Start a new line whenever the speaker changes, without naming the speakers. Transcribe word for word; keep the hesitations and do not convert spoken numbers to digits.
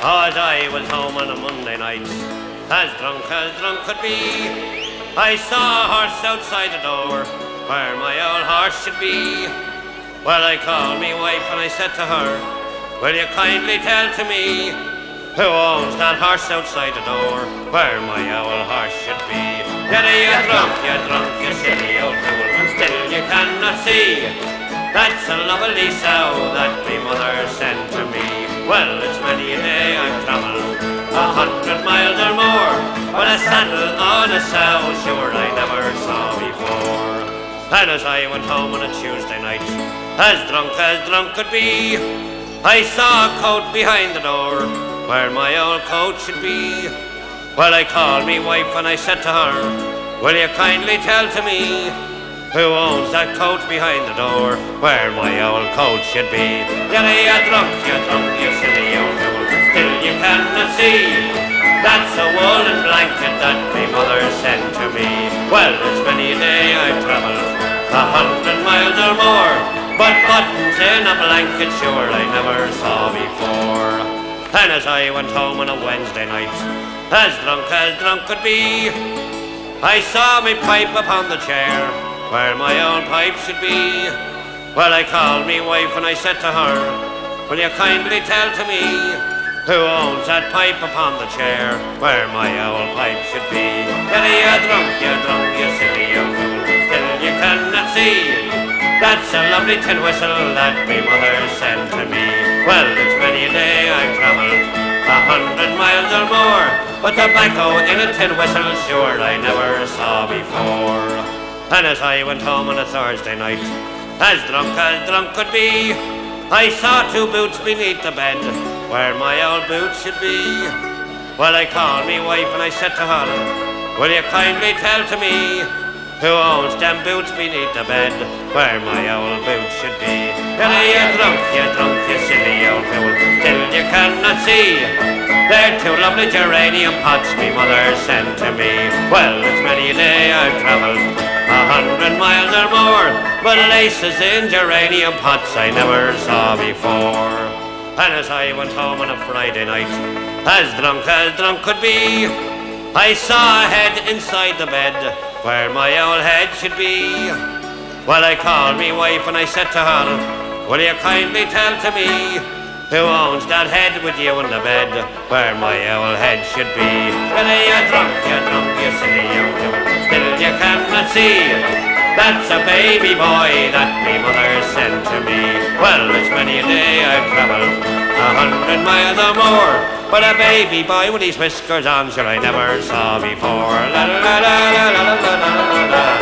As I was home on a Monday night, as drunk as drunk could be, I saw a horse outside the door, where my old horse should be. Well, I called me wife and I said to her, will you kindly tell to me, who owns that horse outside the door, where my old horse should be? Yet you drunk, you drunk, you silly old fool, and still you cannot see, that's a lovely sow that me mother sent to me. Well, it's many a day I've travelled a hundred miles or more, but a saddle on a sow, sure I never saw before. And as I went home on a Tuesday night, as drunk as drunk could be, I saw a coat behind the door, where my old coat should be. Well, I called me wife and I said to her, will you kindly tell to me, who owns that coat behind the door, where my old coat should be? Yet you drunk, you drunk, you silly old fool, still you cannot see, that's a woolen blanket that me mother sent to me. Well, it's many a day I've travelled a hundred miles or more, but buttons in a blanket sure I never saw before. And as I went home on a Wednesday night, as drunk as drunk could be, I saw me pipe upon the chair, where my old pipe should be. Well, I called me wife and I said to her, will you kindly tell to me, who owns that pipe upon the chair, where my old pipe should be? Yet you drunk, you drunk, you silly old fool, still you cannot see, that's a lovely tin whistle that me mother sent to me. Well, it's many a day I've travelled a hundred miles or more, but tobacco in a tin whistle sure I never saw before. And as I went home on a Thursday night, as drunk as drunk could be, I saw two boots beneath the bed, where my old boots should be. Well, I called me wife and I said to her, will you kindly tell to me, who owns them boots beneath the bed, where my old boots should be? Well, you drunk, you drunk, you silly old fool, still you cannot see, they're two lovely geranium pots me mother sent to me. Well, it's many a day I've travelled a hundred miles or more, but laces in geranium pots I never saw before. And as I went home on a Friday night, as drunk as drunk could be, I saw a head inside the bed, where my old head should be. Well, I called me wife and I said to her, will you kindly tell to me, who owns that head with you in the bed, where my old head should be? Well, you drunk, you drunk, you silly old fool, still you cannot see, that's a baby boy that me mother sent to me. Well, it's many a day I've travelled a hundred miles or more, but a baby boy with his whiskers on sure I never saw before. La la la la la la la la la.